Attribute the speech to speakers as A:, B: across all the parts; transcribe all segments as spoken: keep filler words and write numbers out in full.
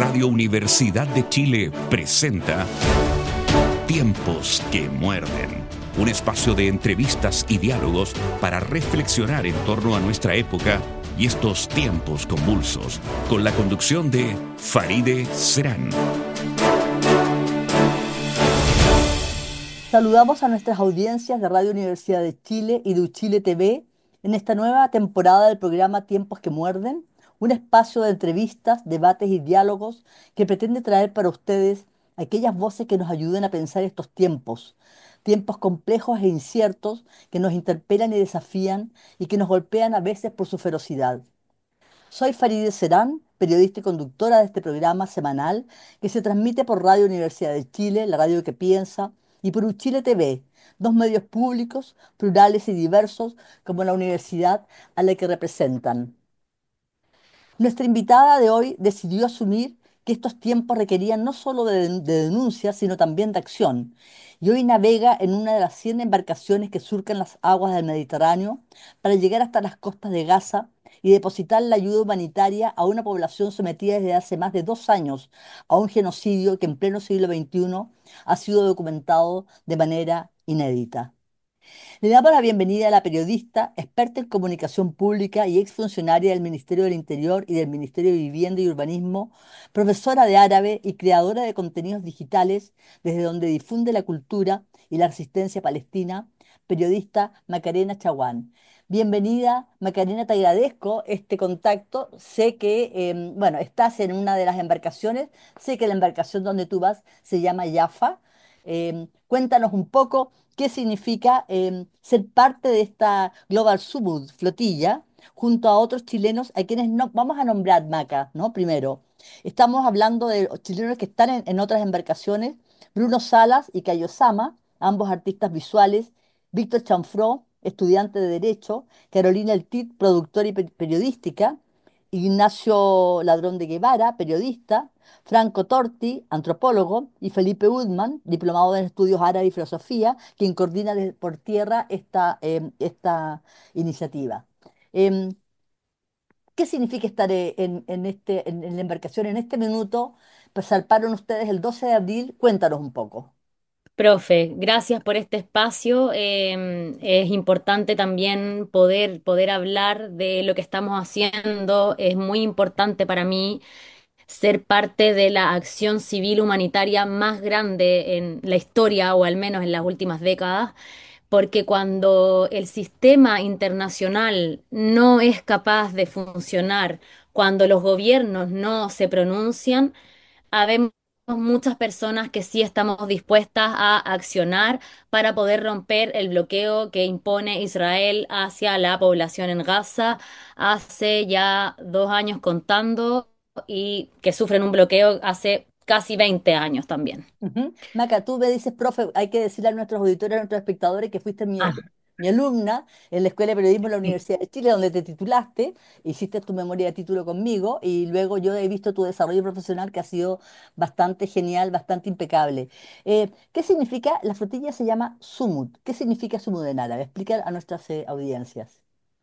A: Radio Universidad de Chile presenta Tiempos que Muerden, un espacio de entrevistas y diálogos para reflexionar en torno a nuestra época y estos tiempos convulsos, con la conducción de Faride Serán.
B: Saludamos a nuestras audiencias de Radio Universidad de Chile y de Uchile T V en esta nueva temporada del programa Tiempos que Muerden, un espacio de entrevistas, debates y diálogos que pretende traer para ustedes aquellas voces que nos ayuden a pensar estos tiempos, tiempos complejos e inciertos que nos interpelan y desafían y que nos golpean a veces por su ferocidad. Soy Farideh Serán, periodista y conductora de este programa semanal que se transmite por Radio Universidad de Chile, la radio que piensa, y por Uchile T V, dos medios públicos, plurales y diversos como la universidad a la que representan. Nuestra invitada de hoy decidió asumir que estos tiempos requerían no solo de, de denuncia, sino también de acción. Y hoy navega en una de las cien embarcaciones que surcan las aguas del Mediterráneo para llegar hasta las costas de Gaza y depositar la ayuda humanitaria a una población sometida desde hace más de dos años a un genocidio que en pleno siglo veintiuno ha sido documentado de manera inédita. Le damos la bienvenida a la periodista, experta en comunicación pública y exfuncionaria del Ministerio del Interior y del Ministerio de Vivienda y Urbanismo, profesora de árabe y creadora de contenidos digitales desde donde difunde la cultura y la resistencia palestina, periodista Macarena Chaguán. Bienvenida, Macarena, te agradezco este contacto. Sé que, em, bueno, estás en una de las embarcaciones, sé que la embarcación donde tú vas se llama Yafa. Em, cuéntanos un poco qué significa em, ser parte de esta Global Sumud flotilla junto a otros chilenos a quienes no, vamos a nombrar, Maca, ¿no? Primero, estamos hablando de los chilenos que están en, en otras embarcaciones, Bruno Salas y Cayo Sama, ambos artistas visuales, Víctor Chanfró, estudiante de Derecho, Carolina Eltit, productora y pe- periodística, Ignacio Ladrón de Guevara, periodista, Franco Torti, antropólogo, y Felipe Udman, diplomado en estudios árabes y filosofía, quien coordina de- por tierra esta, em, esta iniciativa. Em, ¿Qué significa estar eh, en, en este, en, en la embarcación en este minuto? Pues zarparon ustedes el doce de abril, cuéntanos un poco.
C: Profe, gracias por este espacio. Eh, es importante también poder, poder hablar de lo que estamos haciendo. Es muy importante para mí ser parte de la acción civil humanitaria más grande en la historia, o al menos en las últimas décadas, porque cuando el sistema internacional no es capaz de funcionar, cuando los gobiernos no se pronuncian, habemos muchas personas que sí estamos dispuestas a accionar para poder romper el bloqueo que impone Israel hacia la población en Gaza hace ya dos años contando, y que sufren un bloqueo hace casi veinte años también.
B: Ujú. Maca, tú me dices, profe, hay que decirle a nuestros auditores, a nuestros espectadores que fuiste mi,
C: Ah,
B: mi alumna en la Escuela de Periodismo de la
C: sí.
B: Universidad de Chile, donde te titulaste, hiciste tu memoria de título conmigo y luego yo he visto tu desarrollo profesional que ha sido bastante genial, bastante impecable. Eh, ¿qué significa? La flotilla se llama Sumud. ¿Qué significa Sumud en árabe? Explica a nuestras eh, audiencias.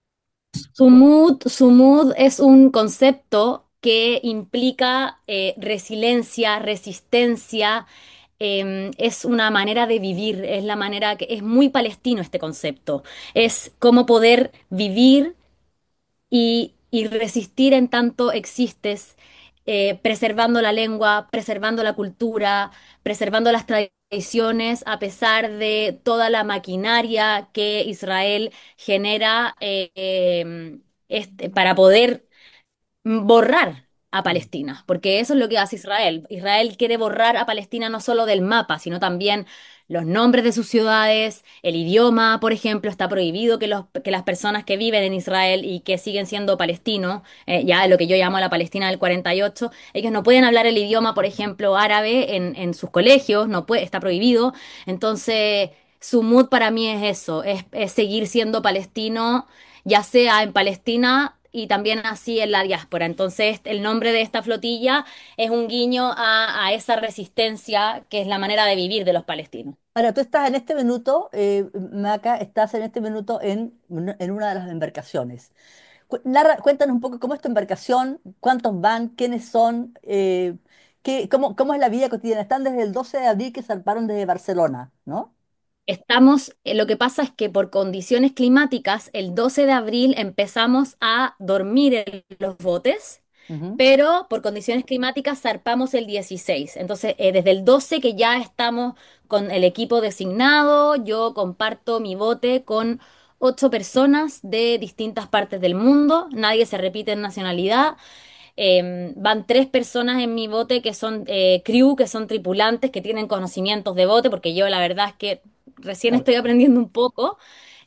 C: Sumud, sumud es un concepto que implica eh, resiliencia, resistencia, eh, es una manera de vivir, es la manera que es muy palestino este concepto. Es cómo poder vivir y, y resistir en tanto existes, eh, preservando la lengua, preservando la cultura, preservando las tradiciones, a pesar de toda la maquinaria que Israel genera eh, eh, este, para poder borrar a
B: Mm.
C: Palestina, porque eso es lo que hace Israel. Israel quiere borrar a Palestina no solo del mapa, sino también los nombres de sus ciudades, el idioma, por ejemplo. Está prohibido que, los, que las personas que viven en Israel y que siguen siendo palestinos, eh, ya lo que yo llamo la Palestina del cuarenta y ocho, ellos no pueden hablar el idioma, por ejemplo, árabe en, en sus colegios, no puede, está prohibido. Entonces, su mood para mí es eso, es, es seguir siendo palestino, ya sea en Palestina y también así en la diáspora. Entonces, el nombre de esta flotilla es un guiño a, a esa resistencia que es la manera de vivir de los palestinos.
B: Ahora, tú estás en este minuto, eh, Maca, estás en este minuto en, en una de las embarcaciones. Cu- narra- cuéntanos un poco cómo es tu embarcación, cuántos van, quiénes son, eh, qué, cómo, cómo es la vida cotidiana. Están desde el doce de abril que zarparon desde Barcelona, ¿no?
C: Estamos, eh, lo que pasa es que por condiciones climáticas, el doce de abril empezamos a dormir en los botes,
B: Ujú,
C: pero por condiciones climáticas zarpamos el dieciséis. Entonces, eh, desde el doce que ya estamos con el equipo designado, yo comparto mi bote con ocho personas de distintas partes del mundo, nadie se repite en nacionalidad. Eh, van tres personas en mi bote que son eh, crew, que son tripulantes, que tienen conocimientos de bote, porque yo la verdad es que recién
B: claro.
C: estoy aprendiendo un poco.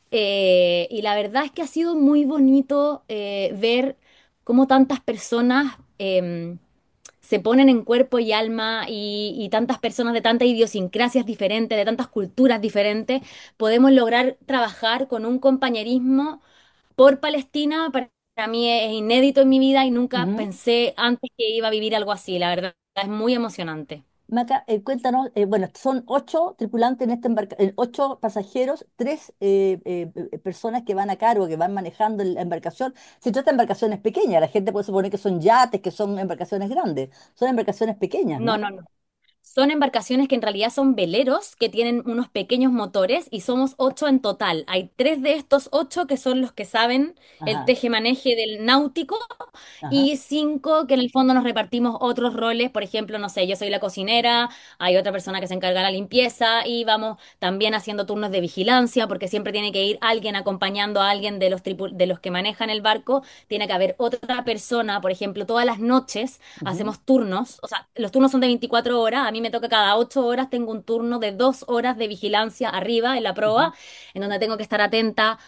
C: Eh, y la verdad es que ha sido muy bonito eh, ver cómo tantas personas eh, se ponen en cuerpo y alma y, y tantas personas de tantas idiosincrasias diferentes, de tantas culturas diferentes, podemos lograr trabajar con un compañerismo por Palestina. Para para mí es inédito en mi vida y nunca
B: Ujú.
C: pensé antes que iba a vivir algo así. La verdad es muy emocionante.
B: Maca, eh, cuéntanos, eh, bueno, son ocho tripulantes en esta embarcación, ocho pasajeros, tres eh, eh, eh, personas que van a cargo, que van manejando la embarcación. Se trata de embarcaciones pequeñas, la gente puede suponer que son yates, que son embarcaciones grandes, son embarcaciones pequeñas,
C: No,
B: ¿no?
C: no, no. Son embarcaciones que en realidad son veleros que tienen unos pequeños motores y somos ocho en total. Hay tres de estos ocho que son los que saben el
B: Ajá,
C: tejemaneje del náutico
B: ajá.
C: y cinco que en el fondo nos repartimos otros roles. Por ejemplo, no sé, yo soy la cocinera, hay otra persona que se encarga de la limpieza y vamos también haciendo turnos de vigilancia porque siempre tiene que ir alguien acompañando a alguien de los, tripu- de los que manejan el barco. Tiene que haber otra persona, por ejemplo, todas las noches
B: Ujú,
C: hacemos turnos, o sea, los turnos son de veinticuatro horas, a mí me toca cada ocho horas, tengo un turno de dos horas de vigilancia arriba en la
B: ujú.
C: proa, en donde tengo que estar atenta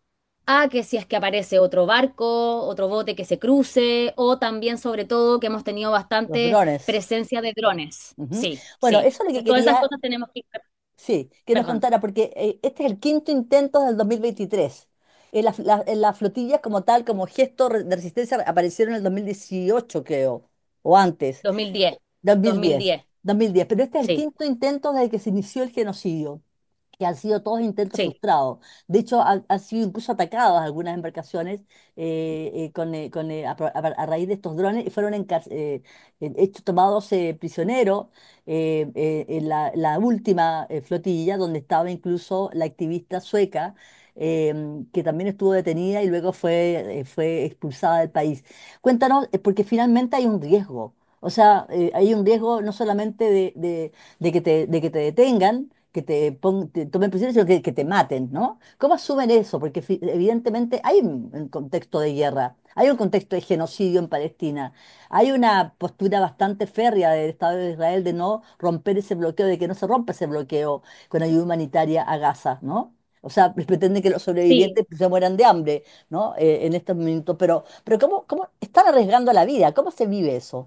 C: a que si es que aparece otro barco, otro bote que se cruce, o también sobre todo que hemos tenido
B: Los
C: bastante
B: drones.
C: presencia de drones.
B: Ujú.
C: Sí,
B: Bueno,
C: sí.
B: eso es lo que
C: Todas esas
B: quería.
C: cosas tenemos que...
B: Sí, que nos
C: Perdón,
B: contara, porque eh, este es el quinto intento del dos mil veintitrés. En la, la- en las flotillas como tal, como gesto re- de resistencia, aparecieron en el dos mil dieciocho, creo, o antes,
C: dos mil diez,
B: dos mil diez,
C: dos mil diez.
B: dos mil diez. Pero este es el
C: Sí,
B: quinto intento desde que se inició el genocidio, que han sido todos intentos
C: sí,
B: frustrados. De hecho, han, han sido incluso atacadas algunas embarcaciones eh, eh, con, eh, con, eh, a, a- a raíz de estos drones y fueron encar- eh, eh, hechos, tomados eh, prisioneros eh, eh, en la, la última eh, flotilla, donde estaba incluso la activista sueca. eh, que también estuvo detenida y luego fue, eh, fue expulsada del país. Cuéntanos, eh, porque finalmente hay un riesgo. O sea, eh, hay un riesgo no solamente de, de- de que te, de que te detengan, que te, pon- te tomen prisioneros, sino que, que te maten, ¿no? ¿Cómo asumen eso? Porque fi- evidentemente hay un, un contexto de guerra, hay un contexto de genocidio en Palestina, hay una postura bastante férrea del Estado de Israel de no romper ese bloqueo, de que no se rompa ese bloqueo con ayuda humanitaria a Gaza, ¿no? O sea, pretende que los
C: sí.
B: sobrevivientes se mueran de hambre, ¿no? Eh, en estos minutos, pero, pero ¿cómo, cómo están arriesgando la vida? ¿Cómo se vive eso?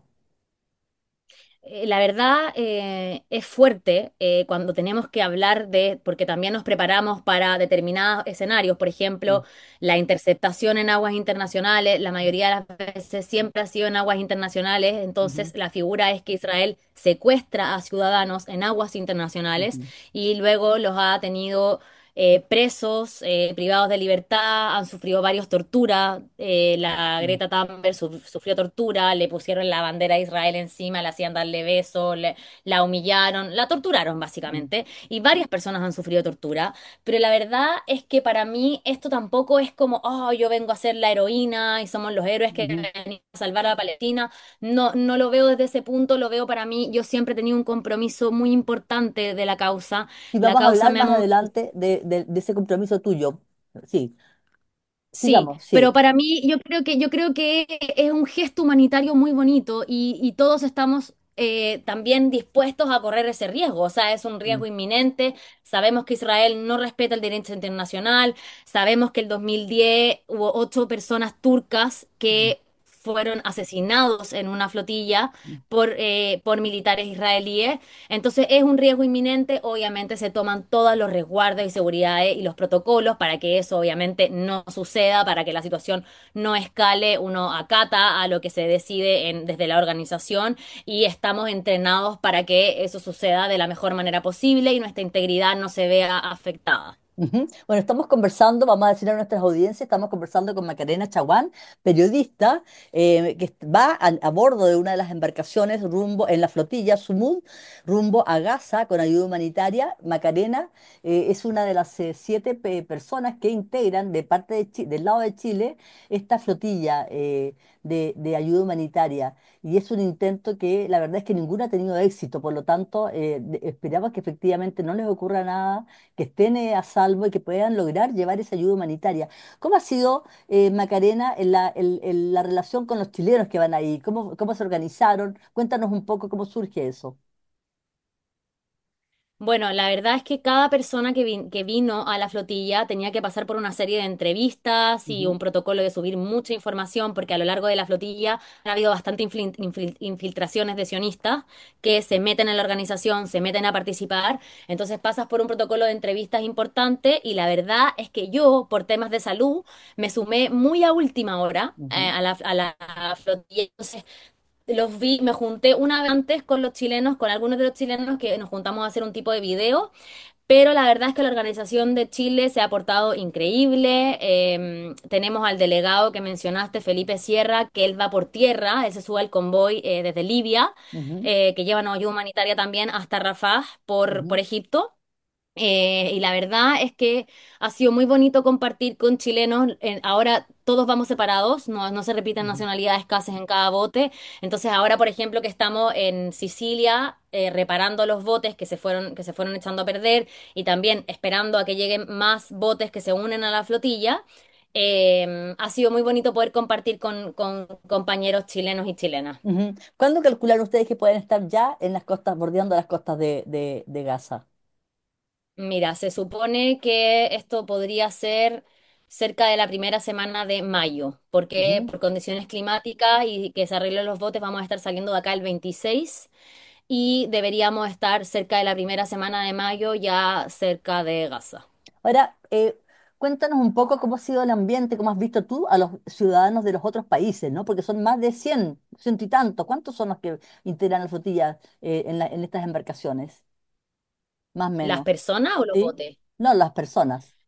C: Eh, La verdad eh, es fuerte eh, cuando tenemos que hablar de, porque también nos preparamos para determinados escenarios, por ejemplo, la interceptación en aguas internacionales, la mayoría de las veces siempre ha sido en aguas internacionales,
B: Ujú,
C: entonces la figura es que Israel secuestra a ciudadanos en aguas internacionales
B: ujú,
C: y luego los ha tenido eh, presos, eh, privados de libertad, han sufrido varias torturas. Eh, la
B: ujú,
C: Greta Thunberg su- sufrió tortura, le pusieron la bandera de Israel encima, le hacían darle besos, le- la humillaron, la torturaron
B: ujú,
C: básicamente. Y varias personas han sufrido tortura. Pero la verdad es que para mí esto tampoco es como, oh, yo vengo a ser la heroína y somos los héroes que
B: ujú.
C: venimos a salvar a Palestina. No, no lo veo desde ese punto, lo veo para mí. Yo siempre he tenido un compromiso muy importante de la causa.
B: Y
C: La
B: vamos a
C: causa
B: hablar
C: me ha
B: más
C: movido.
B: adelante de, de- de ese compromiso tuyo. Sí,
C: Sí,
B: sigamos,
C: pero
B: sí.
C: para mí yo creo que yo creo que es un gesto humanitario muy bonito y, y todos estamos eh, también dispuestos a correr ese riesgo. O sea, es un
B: Mm,
C: riesgo inminente. Sabemos que Israel no respeta el derecho internacional. Sabemos que el dos mil diez hubo ocho personas turcas
B: mm,
C: que fueron asesinados en una flotilla
B: mm.
C: por, eh, por militares israelíes. Entonces es un riesgo inminente, obviamente se toman todos los resguardos y seguridades y los protocolos para que eso obviamente no suceda, para que la situación no escale, uno acata a lo que se decide en- desde la organización y estamos entrenados para que eso suceda de la mejor manera posible y nuestra integridad no se vea afectada.
B: Ujú. Bueno, estamos conversando, vamos a decir a nuestras audiencias, estamos conversando con Macarena Chaguán, periodista, eh, que va a, a bordo de una de las embarcaciones rumbo en la flotilla Sumud, rumbo a Gaza con ayuda humanitaria. Macarena eh, es una de las eh, siete pe- personas que integran de parte de Chi- del lado de Chile esta flotilla eh, de, de ayuda humanitaria. Y es un intento que la verdad es que ninguno ha tenido éxito, por lo tanto, eh, de- esperamos que efectivamente no les ocurra nada, que estén eh, a salvo y que puedan lograr llevar esa ayuda humanitaria. ¿Cómo ha sido, eh, Macarena, en la, en- en la relación con los chilenos que van ahí? ¿Cómo, cómo se organizaron? Cuéntanos un poco cómo surge eso.
C: Bueno, la verdad es que cada persona que, vin- que vino a la flotilla tenía que pasar por una serie de entrevistas y
B: Ujú,
C: un protocolo de subir mucha información, porque a lo largo de la flotilla ha habido bastante infil- infil- infiltraciones de sionistas que se meten en la organización, se meten a participar. Entonces pasas por un protocolo de entrevistas importante y la verdad es que yo, por temas de salud, me sumé muy a última hora eh,
B: ujú,
C: a la, a la flotilla. Entonces, los vi, me junté una vez antes con los chilenos, con algunos de los chilenos que nos juntamos a hacer un tipo de video, pero la verdad es que la organización de Chile se ha portado increíble. Eh, tenemos al delegado que mencionaste, Felipe Sierra, que él va por tierra, él se sube al convoy eh, desde Libia,
B: ujú,
C: eh, que lleva ayuda humanitaria también hasta Rafah por, por
B: ujú,
C: Egipto. Eh, y la verdad es que ha sido muy bonito compartir con chilenos. Eh, ahora todos vamos separados, no, no se repiten
B: ujú.
C: nacionalidades casi en cada bote. Entonces ahora, por ejemplo, que estamos en Sicilia eh, reparando los botes que se fueron, que se fueron echando a perder y también esperando a que lleguen más botes que se unen a la flotilla, eh, ha sido muy bonito poder compartir con, con compañeros chilenos y chilenas.
B: Ujú. ¿Cuándo calculan ustedes que pueden estar ya en las costas, bordeando las costas de, de- de Gaza?
C: Mira, se supone que esto podría ser cerca de la primera semana de mayo, porque
B: Ujú.
C: por condiciones climáticas y que se arreglen los botes vamos a estar saliendo de acá el veintiséis y deberíamos estar cerca de la primera semana de mayo ya cerca de Gaza.
B: Ahora, eh, cuéntanos un poco cómo ha sido el ambiente, cómo has visto tú a los ciudadanos de los otros países, ¿no? Porque son más de cien, ciento y tanto. ¿Cuántos son los que integran la flotilla eh, en la- en estas embarcaciones? Más o
C: ¿Las
B: menos,
C: personas o los
B: ¿sí?
C: botes?
B: No, las personas.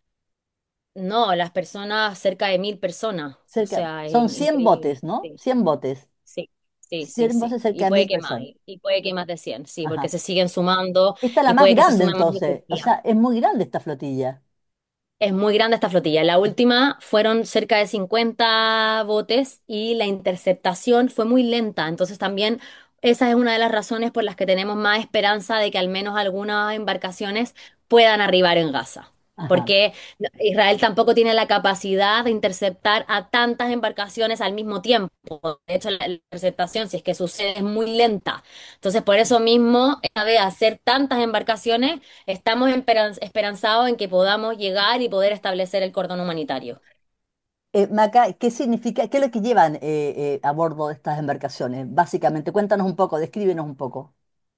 C: No, las personas cerca de mil personas, o
B: Cerca,
C: sea, es
B: son
C: in-
B: cien
C: increíble.
B: botes, ¿no?
C: Sí.
B: cien botes.
C: Sí, sí, sí,
B: cien
C: sí.
B: botes cerca
C: Y
B: de
C: puede
B: mil
C: que más,
B: personas.
C: y y puede que más de cien, sí, porque
B: Ajá.
C: se siguen sumando
B: Esta es la
C: y
B: más
C: puede que se
B: grande
C: sumen más
B: entonces.
C: estos
B: O
C: días.
B: sea, es muy grande esta flotilla.
C: Es muy grande esta flotilla. La última fueron cerca de cincuenta botes y la interceptación fue muy lenta. Entonces también esa es una de las razones por las que tenemos más esperanza de que al menos algunas embarcaciones puedan arribar en Gaza.
B: Ajá.
C: Porque Israel tampoco tiene la capacidad de interceptar a tantas embarcaciones al mismo tiempo. De hecho, la la interceptación, si es que sucede, es muy lenta. Entonces, por eso mismo, esta de hacer tantas embarcaciones, estamos esperanz- esperanzados en que podamos llegar y poder establecer el cordón humanitario.
B: Eh, Maca, ¿qué significa, qué es lo que llevan eh, eh, a bordo de estas embarcaciones? Básicamente, cuéntanos un poco, descríbenos un poco.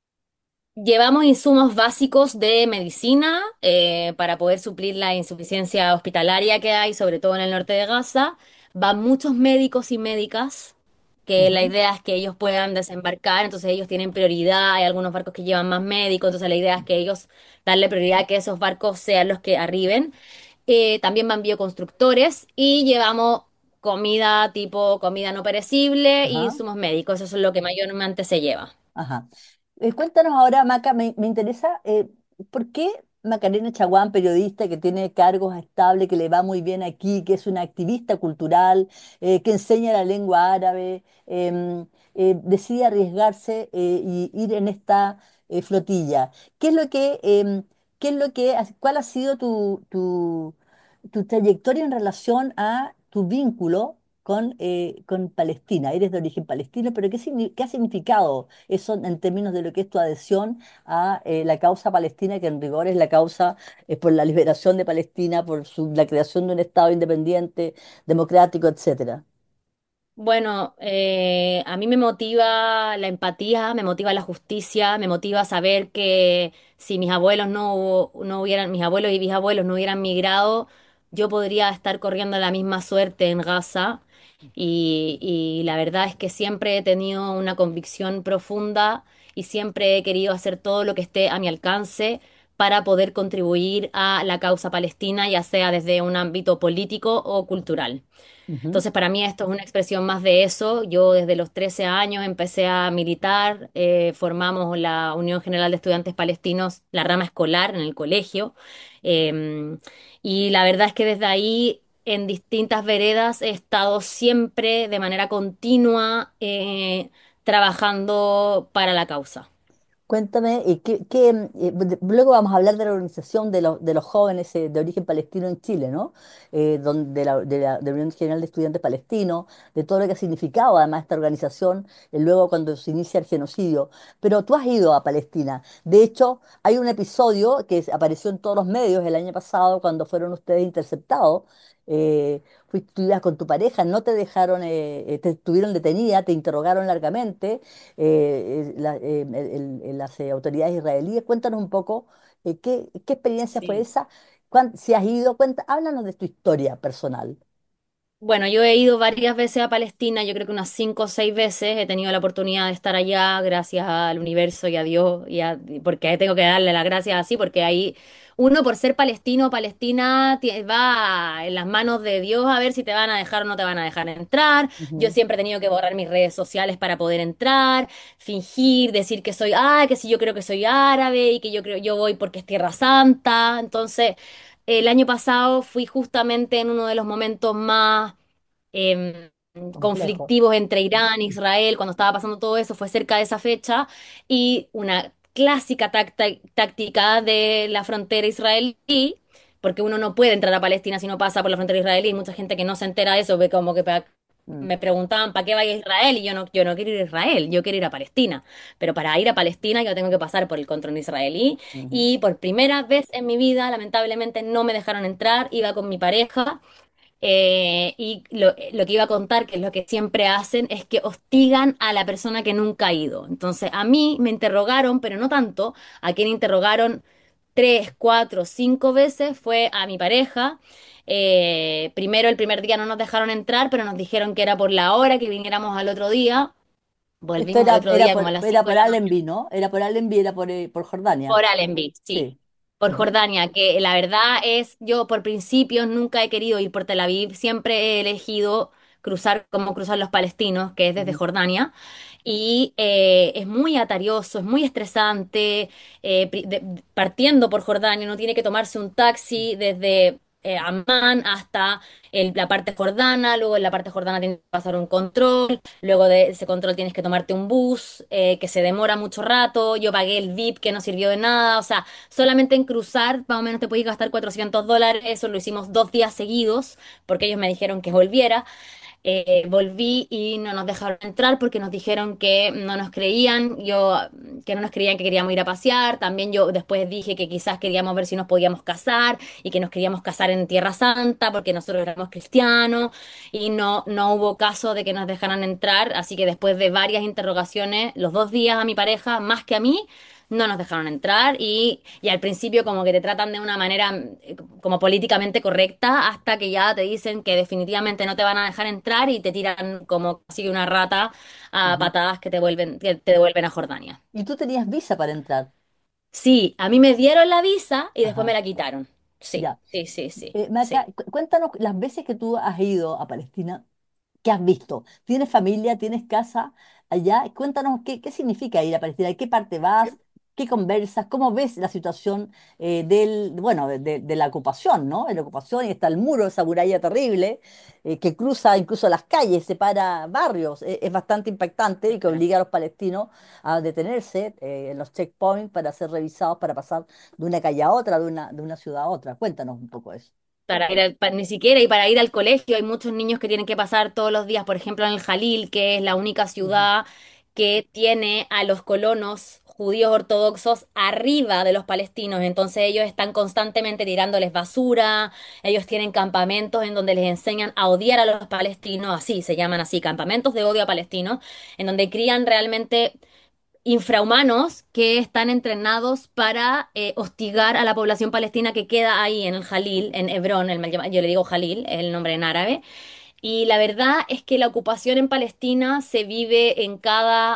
C: Llevamos insumos básicos de medicina eh, para poder suplir la insuficiencia hospitalaria que hay, sobre todo en el norte de Gaza. Van muchos médicos y médicas, que la
B: Ujú,
C: idea es que ellos puedan desembarcar, entonces ellos tienen prioridad. Hay algunos barcos que llevan más médicos, entonces la idea es que ellos darle prioridad a que esos barcos sean los que arriben. Eh, también van bioconstructores y llevamos comida tipo comida no perecible y
B: ajá.
C: insumos médicos. Eso es lo que mayormente se lleva.
B: Ajá. Eh, cuéntanos ahora, Maca, me, me interesa, eh, ¿por qué Macarena Chaguán, periodista que tiene cargos estables, que le va muy bien aquí, que es una activista cultural, eh, que enseña la lengua árabe, em, eh, decide arriesgarse eh, y ir en esta eh, flotilla? ¿Qué es lo que, em, qué es lo que, has- cuál ha sido tu, tu, tu trayectoria en relación a tu vínculo con, eh, con Palestina? Eres de origen palestino, pero ¿qué, signi- qué ha significado eso en términos de lo que es tu adhesión a eh, la causa palestina, que en rigor es la causa eh, por la liberación de Palestina, por su- la creación de un Estado independiente, democrático, etcétera?
C: Bueno, eh, a mí me motiva la empatía, me motiva la justicia, me motiva saber que si mis abuelos no, hubo- no hubieran, mis abuelos y bisabuelos no hubieran migrado, yo podría estar corriendo la misma suerte en Gaza. Y, y la verdad es que siempre he tenido una convicción profunda y siempre he querido hacer todo lo que esté a mi alcance para poder contribuir a la causa palestina, ya sea desde un ámbito político o cultural.
B: Ujú.
C: Entonces, para mí esto es una expresión más de eso. Yo desde los trece años empecé a militar, eh, formamos la Unión General de Estudiantes Palestinos, la rama escolar en el colegio, eh, y la verdad es que desde ahí, en distintas veredas, he estado siempre de manera continua eh, trabajando para la causa.
B: Cuéntame, eh, ¿qué, qué, mm, eh, de- luego vamos a hablar de la organización de, los de los jóvenes eh, de origen palestino en Chile, ¿no? Eh, donde, de la, de la, de la Unión General de Estudiantes Palestinos, de todo lo que ha significado además esta organización, eh, luego cuando se inicia el genocidio. Pero tú has ido a Palestina. De hecho, hay un episodio que es- apareció en todos los medios el año pasado cuando fueron ustedes interceptados. eh, Fuiste tú ibas con tu pareja, no te dejaron, eh, eh, te tuvieron detenida, te interrogaron largamente eh, eh, la- eh, el- el- el- las eh, autoridades israelíes. Cuéntanos un poco eh, qué, qué experiencia fue
C: Sí.
B: esa, cuán- si has ido, cuenta, háblanos de tu historia personal.
C: Bueno, yo he ido varias veces a Palestina, yo creo que unas cinco o seis veces he tenido la oportunidad de estar allá gracias al universo y a Dios, y a- porque tengo que darle las gracias así, porque ahí uno por ser palestino o palestina tie- va en las manos de Dios a ver si te van a dejar o no te van a dejar entrar. Yo
B: Ujú,
C: siempre he tenido que borrar mis redes sociales para poder entrar, fingir, decir que soy, ah, que si yo creo que soy árabe y que yo creo yo voy porque es Tierra Santa. Entonces, el año pasado fui justamente en uno de los momentos más eh,
B: complejo.
C: conflictivos entre Irán e Israel, cuando estaba pasando todo eso, fue cerca de esa fecha, y una clásica tacta- táctica de la frontera israelí, porque uno no puede entrar a Palestina si no pasa por la frontera israelí, mucha gente que no se entera de eso ve como que pa-
B: Mm,
C: me preguntaban, ¿para qué vaya a Israel? Y yo no, yo no quiero ir a Israel, yo quiero ir a Palestina. Pero para ir a Palestina yo tengo que pasar por el control israelí.
B: ujú.
C: Y por primera vez en mi vida, lamentablemente, no me dejaron entrar. Iba con mi pareja eh, y lo, lo que iba a contar, que es lo que siempre hacen, es que hostigan a la persona que nunca ha ido. Entonces, a mí me interrogaron, pero no tanto. A quien interrogaron tres, cuatro, cinco veces fue a mi pareja. Eh, primero, el primer día no nos dejaron entrar, pero nos dijeron que era por la hora, que viniéramos al otro día.
B: Esto
C: Volvimos al
B: era,
C: otro
B: era
C: día como a
B: por,
C: las
B: era
C: cinco de
B: por
C: la mañana.
B: Allenby, ¿no? Era por Allenby, era por, eh, por Jordania.
C: Por Allenby, sí,
B: Sí.
C: por
B: Ujú,
C: Jordania, que la verdad es, yo por principios nunca he querido ir por Tel Aviv, siempre he elegido cruzar como cruzar los palestinos, que es desde
B: ujú.
C: Jordania, y eh, es muy atarioso, es muy estresante, eh, pri- de- partiendo por Jordania, uno tiene que tomarse un taxi desde eh, Amán hasta el- la parte jordana, luego en la parte jordana tienes que pasar un control. Luego de ese control tienes que tomarte un bus eh, que se demora mucho rato. Yo pagué el V I P que no sirvió de nada. O sea, solamente en cruzar más o menos te podías gastar cuatrocientos dólares. Eso lo hicimos dos días seguidos porque ellos me dijeron que volviera. Eh, volví y no nos dejaron entrar porque nos dijeron que no nos creían, yo, que no nos creían que queríamos ir a pasear. También yo después dije que quizás queríamos ver si nos podíamos casar y que nos queríamos casar en Tierra Santa porque nosotros éramos cristianos y no, no hubo caso de que nos dejaran entrar. Así que después de varias interrogaciones, los dos días a mi pareja, más que a mí, no nos dejaron entrar y, y al principio como que te tratan de una manera eh, como políticamente correcta hasta que ya te dicen que definitivamente no te van a dejar entrar y te tiran como casi una rata a
B: Ujú.
C: patadas que te vuelven, que te devuelven a Jordania.
B: Y tú tenías visa para entrar.
C: Sí, a mí me dieron la visa y después me
B: Ajá,
C: la quitaron. Sí,
B: ya.
C: sí, sí, sí,
B: Eh, Maca,
C: sí.
B: cu- cuéntanos las veces que tú has ido a Palestina. ¿Qué has visto? ¿Tienes familia? ¿Tienes casa allá? Cuéntanos qué, qué significa ir a Palestina, ¿a qué parte vas? ¿Qué conversas? ¿Cómo ves la situación eh, del, bueno, de, de- de la ocupación, ¿no? De la ocupación y está el muro, esa muralla terrible eh, que cruza incluso las calles, separa barrios. Eh, es bastante impactante y que obliga a los palestinos a detenerse eh, en los checkpoints para ser revisados para pasar de una calle a otra, de una, de una ciudad a otra. Cuéntanos un poco eso.
C: Para ir al- pa- ni siquiera y para ir al colegio hay muchos niños que tienen que pasar todos los días, por ejemplo, en el Jalil, que es la única
B: Ujú.
C: ciudad que tiene a los colonos judíos ortodoxos arriba de los palestinos. Entonces ellos están constantemente tirándoles basura, ellos tienen campamentos en donde les enseñan a odiar a los palestinos, así se llaman así, campamentos de odio a palestinos, en donde crían realmente infrahumanos que están entrenados para eh, hostigar a la población palestina que queda ahí en el Jalil, en Hebrón, el mal llama- yo le digo Jalil, es el nombre en árabe. Y la verdad es que la ocupación en Palestina se vive en cada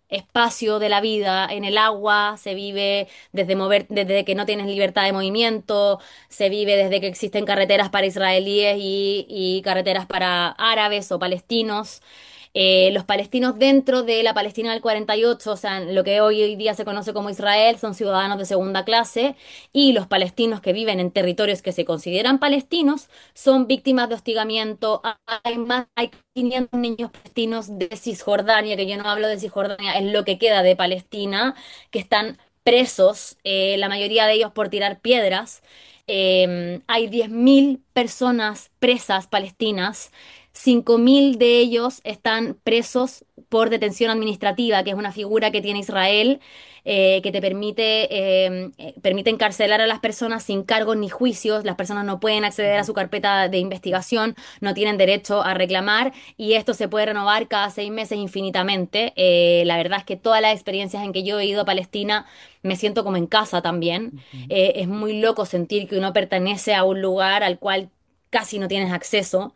C: espacio de la vida, en el agua, se vive desde mover, desde que no tienes libertad de movimiento, se vive desde que existen carreteras para israelíes y, y carreteras para árabes o palestinos. Eh, los palestinos dentro de la Palestina del cuarenta y ocho, o sea, lo que hoy día se conoce como Israel, son ciudadanos de segunda clase y los palestinos que viven en territorios que se consideran palestinos son víctimas de hostigamiento. Hay más, hay quinientos niños palestinos de Cisjordania, que yo no hablo de Cisjordania, es lo que queda de Palestina, que están presos, eh, la mayoría de ellos por tirar piedras. Eh, hay diez mil personas presas palestinas, cinco mil de ellos están presos por detención administrativa, que es una figura que tiene Israel, eh, que te permite, eh, eh, permite encarcelar a las personas sin cargos ni juicios. Las personas no pueden acceder a
B: Ujú,
C: su carpeta de investigación, no tienen derecho a reclamar y esto se puede renovar cada seis meses infinitamente. Eh, la verdad es que todas las experiencias en que yo he ido a Palestina me siento como en casa también.
B: ujú,
C: Eh, es muy loco sentir que uno pertenece a un lugar al cual casi no tienes acceso.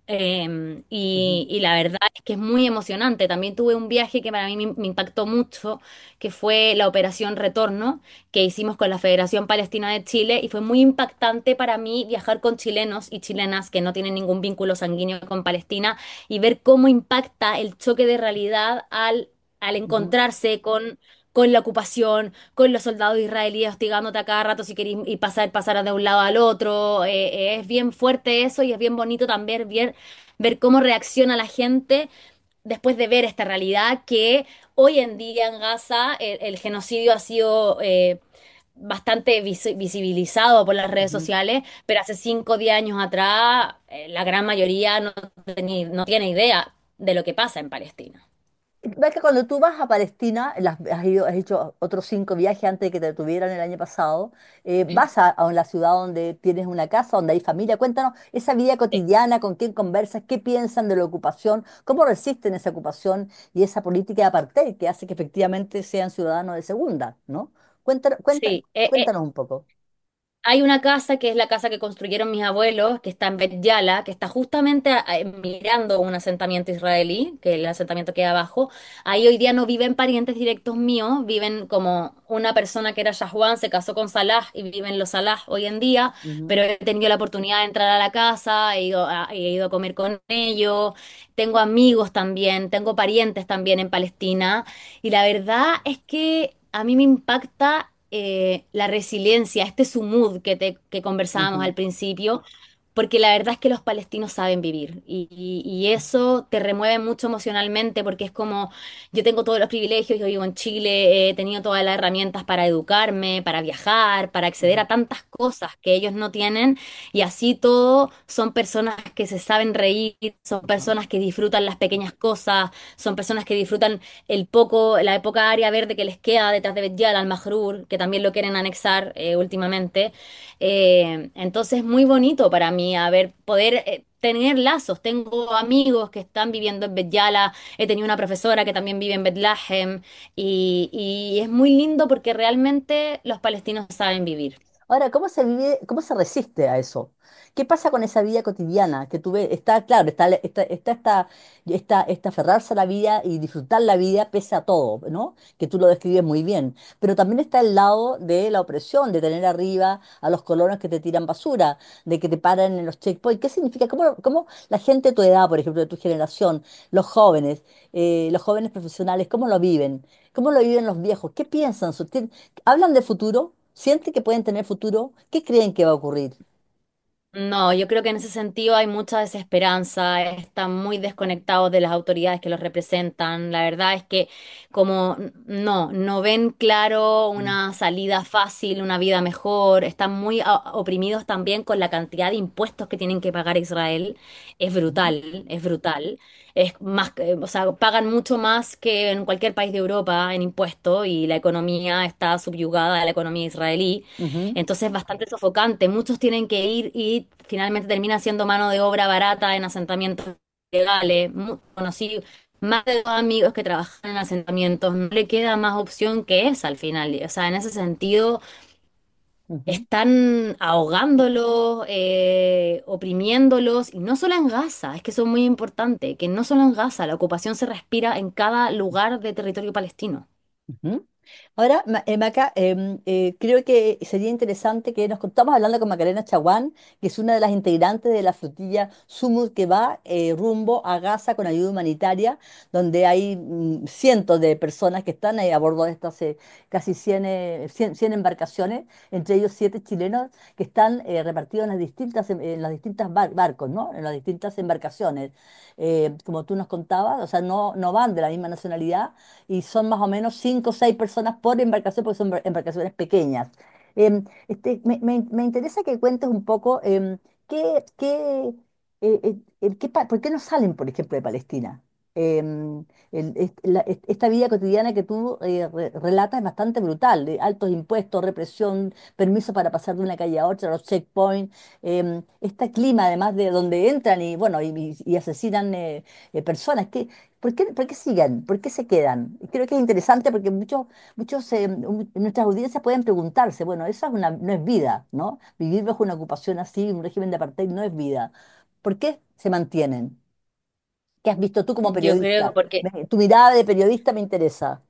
C: Eh,
B: ujú.
C: y, y la verdad es que es muy emocionante. También tuve un viaje que para mí me, me impactó mucho, que fue la Operación Retorno, que hicimos con la Federación Palestina de Chile, y fue muy impactante para mí viajar con chilenos y chilenas que no tienen ningún vínculo sanguíneo con Palestina y ver cómo impacta el choque de realidad al, al
B: Ujú.
C: encontrarse con, con la ocupación, con los soldados israelíes hostigándote a cada rato si querés y pasar, pasar de un lado al otro. Eh, eh, es bien fuerte eso y es bien bonito también ver, ver cómo reacciona la gente después de ver esta realidad que hoy en día en Gaza el, el genocidio ha sido eh, bastante vis- visibilizado por las redes
B: Ujú.
C: sociales, pero hace cinco o diez años atrás eh, la gran mayoría no, teni- no tiene idea de lo que pasa en Palestina.
B: Ves que cuando tú vas a Palestina, las- has ido, has hecho otros cinco viajes antes de que te detuvieran el año pasado, eh, vas a, a la ciudad donde tienes una casa, donde hay familia. Cuéntanos esa vida
C: Sí.
B: cotidiana, con quién conversas, qué piensan de la ocupación, cómo resisten esa ocupación y esa política de apartheid que hace que efectivamente sean ciudadanos de segunda, ¿no? Cuéntanos, cuenta-
C: Sí, eh, eh,
B: cuéntanos un poco.
C: hay una casa que es la casa que construyeron mis abuelos, que está en Bet Yala, que está justamente a- a- mirando un asentamiento israelí, que el asentamiento queda abajo. Ahí hoy día no viven parientes directos míos, viven como una persona que era Shahwan, se casó con Salah y viven los Salah hoy en día,
B: Ujú,
C: pero he tenido la oportunidad de entrar a la casa, he ido a, he ido a comer con ellos, tengo amigos también, tengo parientes también en Palestina, y la verdad es que a mí me impacta eh, la resiliencia, este sumud que, te, que conversábamos
B: ujú,
C: al principio, porque la verdad es que los palestinos saben vivir y, y- y eso te remueve mucho emocionalmente porque es como, yo tengo todos los privilegios, yo vivo en Chile, he tenido todas las herramientas para educarme, para viajar, para acceder
B: ujú,
C: a tantas cosas que ellos no tienen y así todo son personas que se saben reír, son
B: ujú.
C: personas que disfrutan las pequeñas cosas, son personas que disfrutan el poco, la poca área verde que les queda detrás de Bet Yala, al Majrur, que también lo quieren anexar eh, últimamente. Eh, entonces, muy bonito para mí, a ver, poder eh, tener lazos. Tengo amigos que están viviendo en Bet Yala, he tenido una profesora que también vive en Betlehem, y, y es muy lindo porque realmente los palestinos saben vivir.
B: Ahora, ¿cómo se vive, cómo se resiste a eso? ¿Qué pasa con esa vida cotidiana que tú ves? Está, claro, está, está, está, está, está, está aferrarse a la vida y disfrutar la vida pese a todo, ¿no? Que tú lo describes muy bien. Pero también está el lado de la opresión, de tener arriba a los colonos que te tiran basura, de que te paran en los checkpoints. ¿Qué significa? ¿Cómo, cómo la gente de tu edad, por ejemplo, de tu generación, los jóvenes, eh, los jóvenes profesionales, cómo lo viven? ¿Cómo lo viven los viejos? ¿Qué piensan? Su- tien- ¿Hablan de futuro? ¿Sienten que pueden tener futuro? ¿Qué creen que va a ocurrir?
C: No, yo creo que en ese sentido hay mucha desesperanza, están muy desconectados de las autoridades que los representan. La verdad es que como n- no, no ven claro
B: Mm,
C: una salida fácil, una vida mejor, están muy a- oprimidos también con la cantidad de impuestos que tienen que pagar Israel. Es
B: ujú,
C: brutal, es brutal. Es más, que- o sea, pagan mucho más que en cualquier país de Europa en impuestos y la economía está subyugada a la economía israelí.
B: ujú.
C: Entonces es bastante sofocante. Muchos tienen que ir y finalmente termina siendo mano de obra barata en asentamientos legales. Mu- Conocí más de dos amigos que trabajan en asentamientos. No le queda más opción que esa al final. O sea, en ese sentido, están ahogándolos, eh, oprimiéndolos, y no solo en Gaza, es que eso es muy importante, que no solo en Gaza, la ocupación se respira en cada lugar de territorio palestino.
B: Ujú. Ahora, Ma- eh, Maca, em, eh, creo que sería interesante que nos contamos hablando con Macarena Chaguán, que es una de las integrantes de la flotilla Sumud que va eh, rumbo a Gaza con ayuda humanitaria, donde hay mm, cientos de personas que están ahí a bordo de estas eh, casi cien, eh, cien cien embarcaciones, entre ellos siete chilenos que están eh, repartidos en las distintas, em- en las distintas bar- barcos, ¿no? En las distintas embarcaciones. Eh, como tú nos contabas, o sea, no, no van de la misma nacionalidad y son más o menos cinco o seis personas por embarcación porque son embar- embarcaciones pequeñas. Em, este, me, me- me interesa que cuentes un poco em, qué, qué, eh, eh, el qué pa- por qué no salen, por ejemplo, de Palestina. Em, el- est- la- est- esta vida cotidiana que tú eh, re- relatas es bastante brutal, de altos impuestos, represión, permiso para pasar de una calle a otra, los checkpoints, em, este clima además de donde entran y bueno y, y- y asesinan eh, eh, personas. ¿Qué, ¿Por qué, por qué siguen? ¿Por qué se quedan? Y creo que es interesante porque muchos, muchos eh, mu- en nuestras audiencias pueden preguntarse, bueno, eso es una, no es vida, ¿no? Vivir bajo una ocupación así, un régimen de apartheid, no es vida. ¿Por qué se mantienen? ¿Qué has visto tú como
C: Yo creo que
B: periodista?
C: porque
B: Me- Tu mirada de periodista me interesa.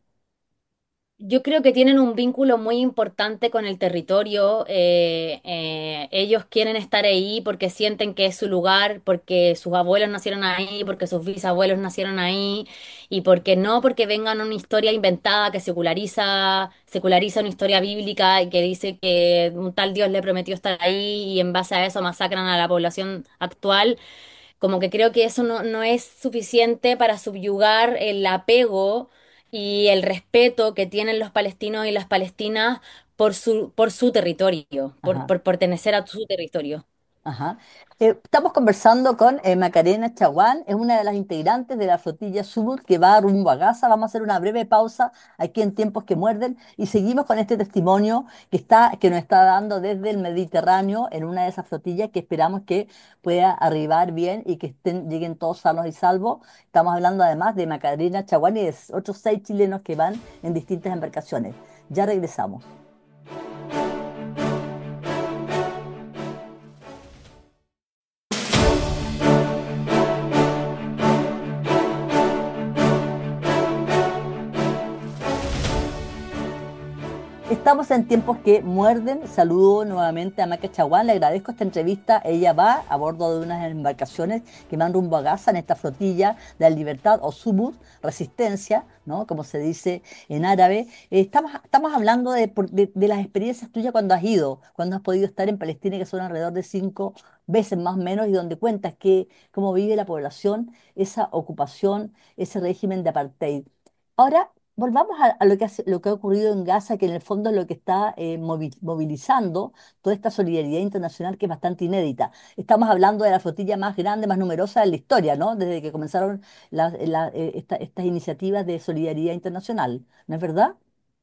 C: Yo creo que tienen un vínculo muy importante con el territorio. Eh, eh, ellos quieren estar ahí porque sienten que es su lugar, porque sus abuelos nacieron ahí, porque sus bisabuelos nacieron ahí, y porque no porque vengan una historia inventada que seculariza, seculariza una historia bíblica y que dice que un tal Dios le prometió estar ahí y en base a eso masacran a la población actual. Como que creo que eso no, no es suficiente para subyugar el apego y el respeto que tienen los palestinos y las palestinas por su, por su territorio, por,
B: Ajá.
C: por pertenecer a su territorio.
B: Ajá. Eh, estamos conversando con eh, Macarena Chaguán, es una de las integrantes de la flotilla Sumut que va rumbo a Gaza. Vamos a hacer una breve pausa aquí en Tiempos que Muerden y seguimos con este testimonio que, está, que nos está dando desde el Mediterráneo en una de esas flotillas que esperamos que pueda arribar bien y que estén, lleguen todos sanos y salvos. Estamos hablando además de Macarena Chaguán y de otros seis chilenos que van en distintas embarcaciones. Ya regresamos. Estamos en tiempos que muerden. Saludo nuevamente a Maca Chaguán. Le agradezco esta entrevista. Ella va a bordo de unas embarcaciones que van rumbo a Gaza en esta flotilla de la Libertad o Sumud, resistencia, ¿no? Como se dice en árabe. Eh, estamos, estamos hablando de, por- de- de las experiencias tuyas cuando has ido, cuando has podido estar en Palestina, que son alrededor de cinco veces más o menos, y donde cuentas que cómo vive la población esa ocupación, ese régimen de apartheid. Ahora, volvamos a, a lo que, hace- lo que ha ocurrido en Gaza, que en el fondo es lo que está eh, movi- movilizando toda esta solidaridad internacional que es bastante inédita. Estamos hablando de la flotilla más grande, más numerosa de la historia, ¿no? Desde que comenzaron las- la- eh, esta- estas iniciativas de solidaridad internacional, ¿no es verdad?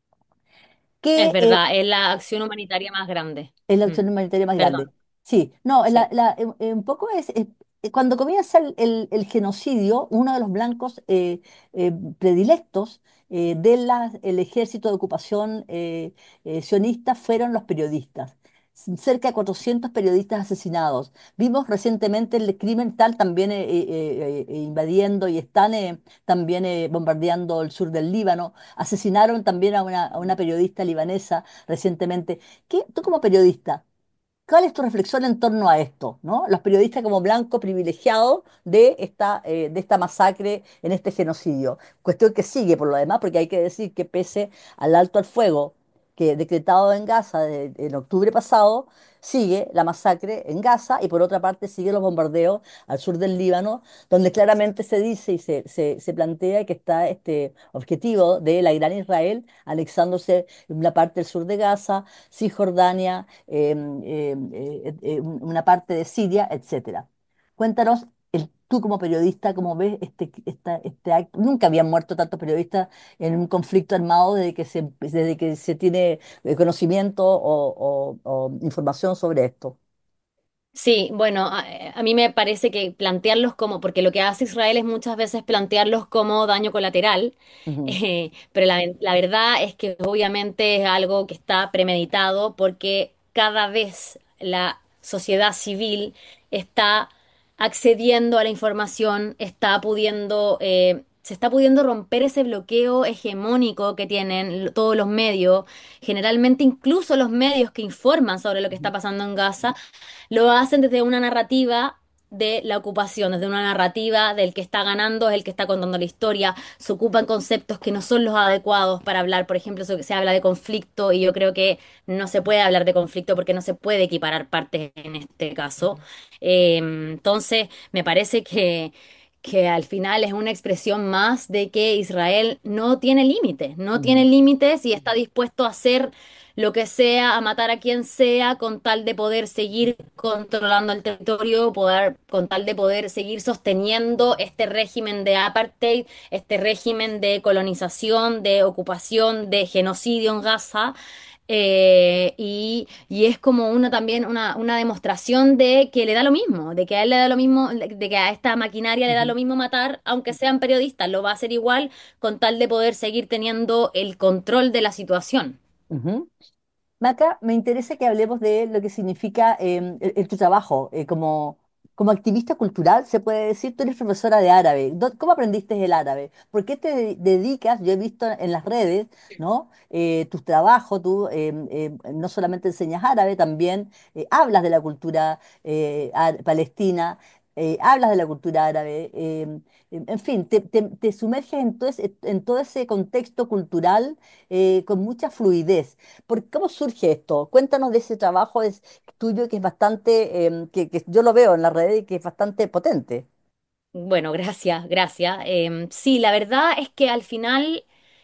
C: Es
B: Que eh,
C: verdad, es la acción humanitaria más grande.
B: es la
C: Mm,
B: acción humanitaria más grande.
C: perdón,
B: Sí, no, la-
C: sí.
B: la- eh, eh, un poco es, eh, eh, cuando comienza el, el- el genocidio, uno de los blancos eh, eh, predilectos eh, del ejército de ocupación eh, eh, sionista fueron los periodistas. C- Cerca de cuatrocientos periodistas asesinados. Vimos recientemente el crimen tal también eh, eh, eh, eh, invadiendo y están eh, también eh, bombardeando el sur del Líbano. Asesinaron también a una, a una periodista libanesa recientemente. ¿Qué, tú como periodista, cuál es tu reflexión en torno a esto, ¿no? Los periodistas como blanco privilegiado de esta, eh, de esta masacre en este genocidio. Cuestión que sigue por lo demás, porque hay que decir que pese al alto al fuego que decretado en Gaza de- en octubre pasado, sigue la masacre en Gaza y por otra parte sigue los bombardeos al sur del Líbano, donde claramente se dice y se, se, se plantea que está este objetivo de la gran Israel anexándose una parte del sur de Gaza, Cisjordania, eh, eh, eh, eh, una parte de Siria, etcétera. Cuéntanos, el, tú como periodista, ¿cómo ves este, esta- este acto? Nunca habían muerto tantos periodistas en un conflicto armado desde que se, desde que se tiene eh, conocimiento o, o- o información sobre esto.
C: Sí, bueno, a, a mí me parece que plantearlos como, porque lo que hace Israel es muchas veces plantearlos como daño colateral,
B: Ujú,
C: eh, pero la, la verdad es que obviamente es algo que está premeditado porque cada vez la sociedad civil está accediendo a la información, está pudiendo, eh, se está pudiendo romper ese bloqueo hegemónico que tienen lo- todos los medios, generalmente incluso los medios que informan sobre lo que está pasando en Gaza, lo hacen desde una narrativa de la ocupación, desde una narrativa del que está ganando, es el que está contando la historia, se ocupan conceptos que no son los adecuados para hablar, por ejemplo, se se habla de conflicto y yo creo que no se puede hablar de conflicto porque no se puede equiparar partes en este caso. Eh, entonces, me parece que, que al final es una expresión más de que Israel no tiene límites, no tiene
B: Ujú.
C: límites y está dispuesto a hacer lo que sea, a matar a quien sea, con tal de poder seguir controlando el territorio, poder, con tal de poder seguir sosteniendo este régimen de apartheid, este régimen de colonización, de ocupación, de genocidio en Gaza. Eh, y, y es como una también una, una demostración de que le da lo mismo, de que a él le da lo mismo, de que a esta maquinaria le da lo
B: Ujú.
C: mismo matar, aunque sean periodistas, lo va a hacer igual con tal de poder seguir teniendo el control de la situación.
B: Ujú. Maca, me interesa que hablemos de lo que significa eh, el- el tu trabajo eh, como, como activista cultural, se puede decir. Tú eres profesora de árabe. ¿Dó- ¿Cómo aprendiste el árabe? ¿Por qué te de- dedicas? Yo he visto en las redes, ¿no? Eh, tus trabajos, tú eh, eh, no solamente enseñas árabe, también eh, hablas de la cultura eh, ar- palestina, eh, hablas de la cultura árabe. Eh, en fin, te, te- te sumerges en todo ese, en todo ese contexto cultural eh, con mucha fluidez. ¿Por cómo surge esto? Cuéntanos de ese trabajo es, tuyo que es bastante, em, que, que yo lo veo en la red y que es bastante potente.
C: Bueno, gracias, gracias. Em, sí, la verdad es que al final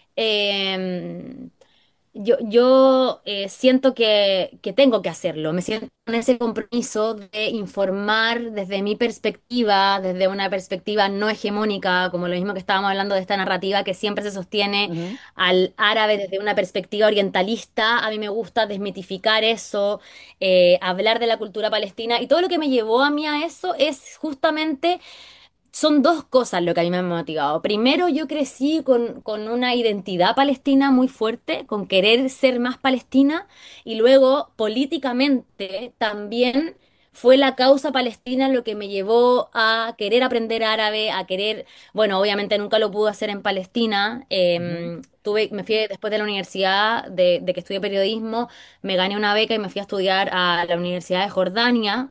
C: em, yo, yo eh, siento que, que tengo que hacerlo. Me siento con ese compromiso de informar desde mi perspectiva, desde una perspectiva no hegemónica, como lo mismo que estábamos hablando de esta narrativa que siempre se sostiene
B: Ujú.
C: al árabe desde una perspectiva orientalista. A mí me gusta desmitificar eso, eh, hablar de la cultura palestina y todo lo que me llevó a mí a eso es justamente son dos cosas lo que a mí me han motivado. Primero, yo crecí con, con una identidad palestina muy fuerte, con querer ser más palestina, y luego políticamente también fue la causa palestina lo que me llevó a querer aprender árabe, a querer, bueno, obviamente nunca lo pude hacer en Palestina.
B: Ujú.
C: Eh, tuve, me fui después de la universidad, de, de que estudié periodismo, me gané una beca y me fui a estudiar a la Universidad de Jordania.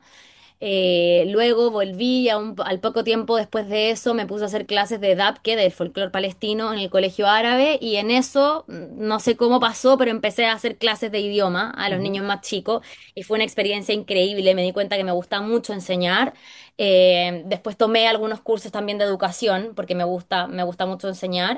C: Eh, luego volví a un- al poco tiempo después de eso, me puse a hacer clases de Dabke, del folclore palestino, en el colegio árabe, y en eso, mm, no sé cómo pasó, pero empecé a hacer clases de idioma a los
B: Ujú.
C: niños más chicos, y fue una experiencia increíble. Me di cuenta que me gusta mucho enseñar. Eh, después tomé algunos cursos también de educación, porque me gusta, me gusta mucho enseñar.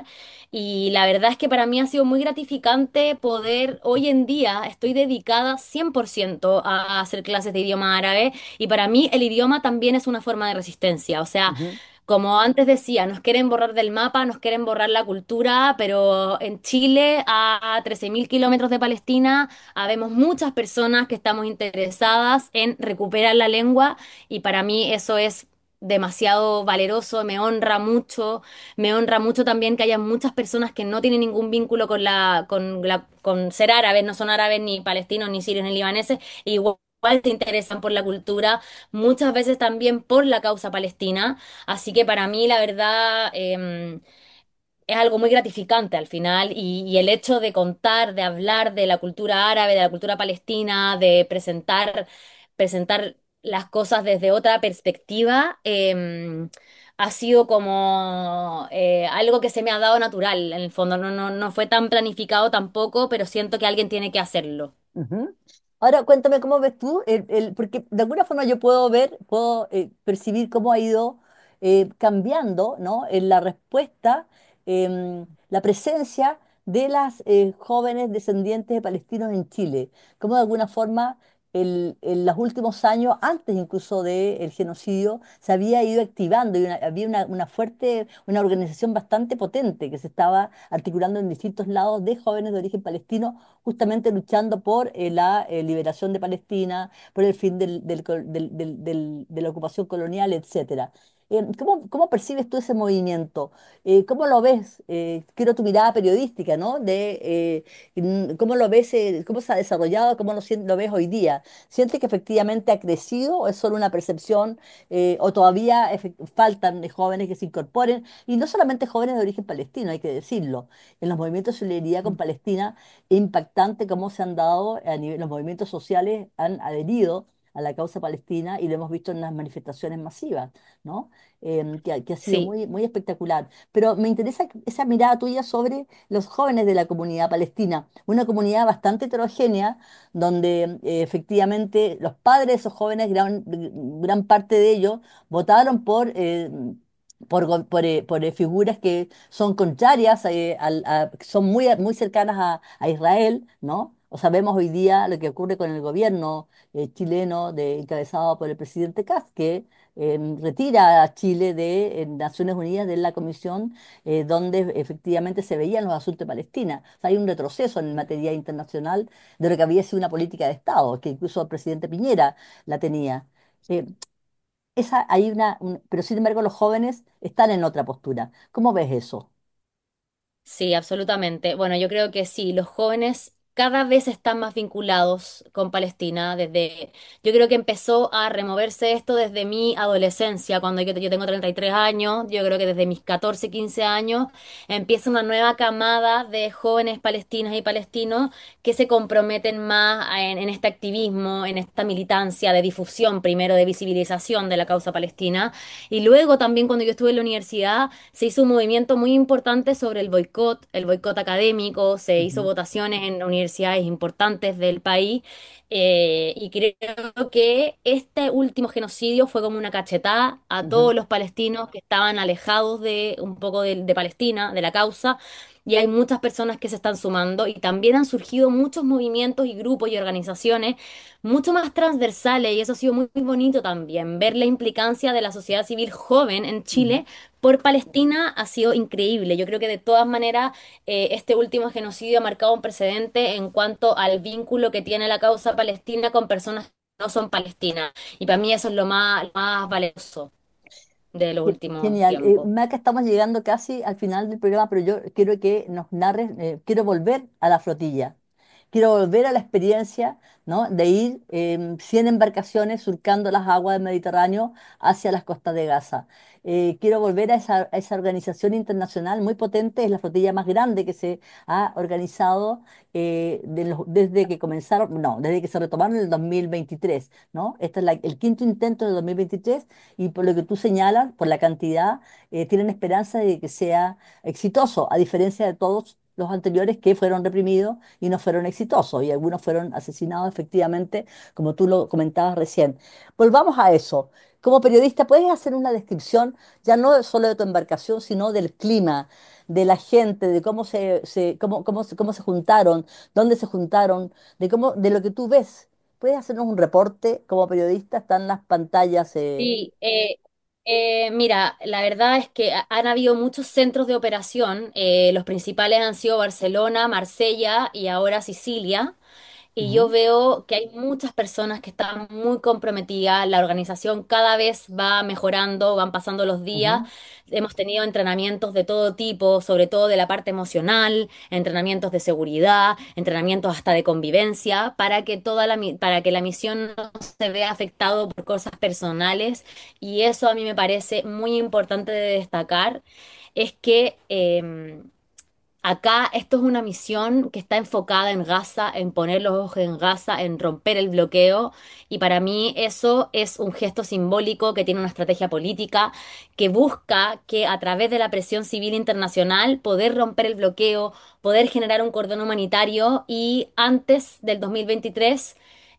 C: Y la verdad es que para mí ha sido muy gratificante poder, hoy en día, estoy dedicada cien por ciento a hacer clases de idioma árabe y para mí el idioma también es una forma de resistencia. O sea,
B: Ujú.
C: como antes decía, nos quieren borrar del mapa, nos quieren borrar la cultura, pero en Chile, a trece mil kilómetros de Palestina, habemos muchas personas que estamos interesadas en recuperar la lengua y para mí eso es demasiado valeroso, me honra mucho, me honra mucho también que haya muchas personas que no tienen ningún vínculo con la, con la, con ser árabes, no son árabes ni palestinos, ni sirios, ni libaneses, e igual se interesan por la cultura, muchas veces también por la causa palestina. Así que para mí, la verdad, eh, es algo muy gratificante al final y, y el hecho de contar, de hablar de la cultura árabe, de la cultura palestina, de presentar, presentar las cosas desde otra perspectiva, eh, ha sido como eh, algo que se me ha dado natural, en el fondo. No, no, no fue tan planificado tampoco, pero siento que alguien tiene que hacerlo.
B: Ujú. Ahora cuéntame cómo ves tú, el, el- porque de alguna forma yo puedo ver, puedo eh, percibir cómo ha ido eh, cambiando, ¿no? En la respuesta, em, la presencia de las eh, jóvenes descendientes de palestinos en Chile, cómo de alguna forma el- en los últimos años, antes incluso del genocidio, se había ido activando y una- había una, una fuerte, una organización bastante potente que se estaba articulando en distintos lados de jóvenes de origen palestino justamente luchando por eh, la eh, liberación de Palestina, por el fin del- del col- del- del- del- de la ocupación colonial, etcétera. Eh, ¿cómo, cómo percibes tú ese movimiento? Eh, ¿cómo lo ves? Eh, quiero tu mirada periodística, ¿no? De eh, mm, cómo lo ves, eh, cómo se ha desarrollado, cómo lo, sien- lo ves hoy día. ¿Sientes que efectivamente ha crecido o es solo una percepción eh, o todavía efe- faltan eh, jóvenes que se incorporen? Y no solamente jóvenes de origen palestino, hay que decirlo. En los movimientos de solidaridad con Palestina, es impactante cómo se han dado a nivel, los movimientos sociales han adherido a la causa palestina y lo hemos visto en las manifestaciones masivas, ¿no? Em, que, ha que ha sido
C: Sí.
B: muy, muy espectacular. Pero me interesa esa mirada tuya sobre los jóvenes de la comunidad palestina, una comunidad bastante heterogénea, donde eh, efectivamente los padres de esos jóvenes, gran, gran parte de ellos, votaron por... eh, por, go- por, eh, por, eh, figuras que son contrarias, eh, al- a- que son muy, muy cercanas a, a Israel, ¿no? O sabemos hoy día lo que ocurre con el gobierno eh, chileno de, encabezado por el presidente Kast, que eh, retira a Chile de eh, Naciones Unidas de la comisión eh, donde efectivamente se veían los asuntos de Palestina. O sea, hay un retroceso en materia internacional de lo que había sido una política de Estado, que incluso el presidente Piñera la tenía. Eh, esa, hay una, un- pero sin embargo los jóvenes están en otra postura. ¿Cómo ves eso?
C: Sí, absolutamente. Bueno, yo creo que sí, los jóvenes cada vez están más vinculados con Palestina desde, yo creo que empezó a removerse esto desde mi adolescencia, cuando yo, yo tengo treinta y tres años, yo creo que desde mis catorce quince años empieza una nueva camada de jóvenes palestinas y palestinos que se comprometen más en, en este activismo, en esta militancia de difusión, primero de visibilización de la causa palestina, y luego también cuando yo estuve en la universidad se hizo un movimiento muy importante sobre el boicot, el boicot académico, se hizo
B: Ujú,
C: votaciones en universidades importantes del país, eh, y creo que este último genocidio fue como una cachetada a
B: ujú,
C: todos los palestinos que estaban alejados de un poco de, de Palestina, de la causa. Y hay muchas personas que se están sumando y también han surgido muchos movimientos y grupos y organizaciones mucho más transversales y eso ha sido muy, muy bonito también. Ver la implicancia de la sociedad civil joven en
B: ujú.
C: Chile por Palestina ha sido increíble. Yo creo que de todas maneras eh, este último genocidio ha marcado un precedente en cuanto al vínculo que tiene la causa palestina con personas que no son palestinas. Y para mí eso es lo más, lo más valioso de los
B: Ge-
C: últimos
B: Genial. Eh,
C: tiempos.
B: Maca, estamos llegando casi al final del programa, pero yo quiero que nos narres, eh, quiero volver a la flotilla. Quiero volver a la experiencia, ¿no? De ir em, cien embarcaciones surcando las aguas del Mediterráneo hacia las costas de Gaza. Eh, quiero volver a esa, a esa organización internacional muy potente, es la flotilla más grande que se ha organizado eh, de los- desde que comenzaron, no, desde que se retomaron en el dos mil veintitrés, ¿no? Este es la- el quinto intento del dos mil veintitrés y por lo que tú señalas, por la cantidad, eh, tienen esperanza de que sea exitoso, a diferencia de todos los anteriores que fueron reprimidos y no fueron exitosos, y algunos fueron asesinados efectivamente, como tú lo comentabas recién. Volvamos a eso. Como periodista, ¿puedes hacer una descripción ya no solo de tu embarcación, sino del clima, de la gente, de cómo se, se- cómo, cómo, se- cómo se juntaron, dónde se juntaron, de cómo, de lo que tú ves? ¿Puedes hacernos un reporte como periodista? Están las pantallas. eh,
C: Sí, eh, eh, mira, la verdad es que ha- han habido muchos centros de operación. Eh, los principales han sido Barcelona, Marsella y ahora Sicilia. Y yo
B: Ujú,
C: veo que hay muchas personas que están muy comprometidas, la organización cada vez va mejorando, van pasando los días.
B: ujú.
C: Hemos tenido entrenamientos de todo tipo, sobre todo de la parte emocional, entrenamientos de seguridad, entrenamientos hasta de convivencia, para que toda la, mi- para que la misión no se vea afectado por cosas personales. Y eso a mí me parece muy importante de destacar, es que em, acá esto es una misión que está enfocada en Gaza, en poner los ojos en Gaza, en romper el bloqueo, y para mí eso es un gesto simbólico que tiene una estrategia política que busca que a través de la presión civil internacional poder romper el bloqueo, poder generar un cordón humanitario y antes del dos mil veintitrés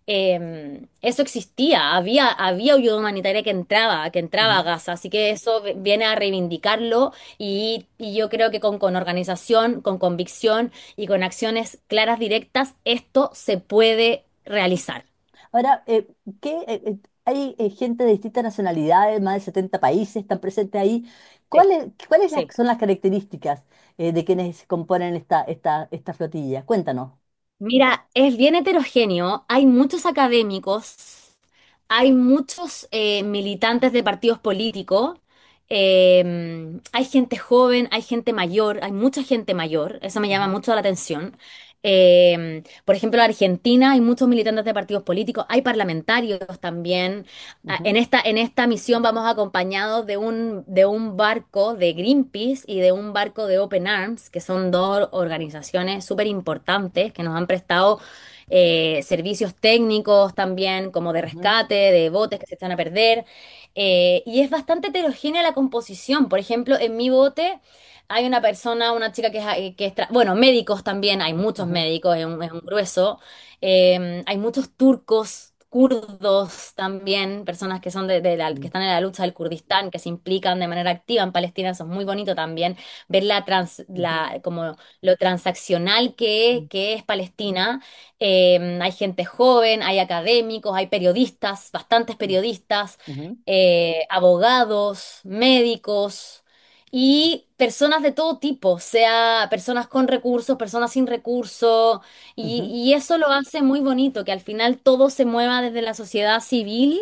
C: eh, eso existía, había, había ayuda humanitaria que entraba, que entraba a
B: Ujú.
C: Gaza, así que eso viene a reivindicarlo y, y yo creo que con, con organización, con convicción y con acciones claras, directas, esto se puede realizar.
B: Ahora, eh, ¿qué, eh, eh, hay eh, gente de distintas nacionalidades, más de setenta países están presentes ahí?
C: Sí,
B: ¿Cuáles, cuáles las-
C: sí.
B: son las características eh, de quienes componen esta, esta, esta flotilla? Cuéntanos.
C: Mira, es bien heterogéneo, hay muchos académicos, hay muchos eh, militantes de partidos políticos. Eh, hay gente joven, hay gente mayor, hay mucha gente mayor, eso me llama
B: Ujú,
C: mucho la atención. Eh, por ejemplo, en Argentina hay muchos militantes de partidos políticos, hay parlamentarios también. Ah, En
B: ujú,
C: esta, en esta misión vamos acompañados de un, de un barco de Greenpeace y de un barco de Open Arms, que son dos organizaciones súper importantes que nos han prestado eh, servicios técnicos también, como de
B: ujú,
C: rescate, de botes que se están a perder. Eh, y es bastante heterogénea la composición. Por ejemplo, en mi bote hay una persona, una chica que es, eh, que es tra- bueno, médicos también, hay muchos
B: ujú,
C: médicos, es un, es un grueso. Eh, hay muchos turcos, kurdos también, personas que son de, de la, que
B: ujú,
C: están en la lucha del Kurdistán, que se implican de manera activa en Palestina. Eso es muy bonito también, ver la trans,
B: ujú,
C: la, como lo transaccional que, que es Palestina. Eh, hay gente joven, hay académicos, hay periodistas, bastantes periodistas,
B: ujú,
C: eh, abogados, médicos y personas de todo tipo, sea personas con recursos, personas sin recursos, y,
B: ujú,
C: y eso lo hace muy bonito, que al final todo se mueva desde la sociedad civil.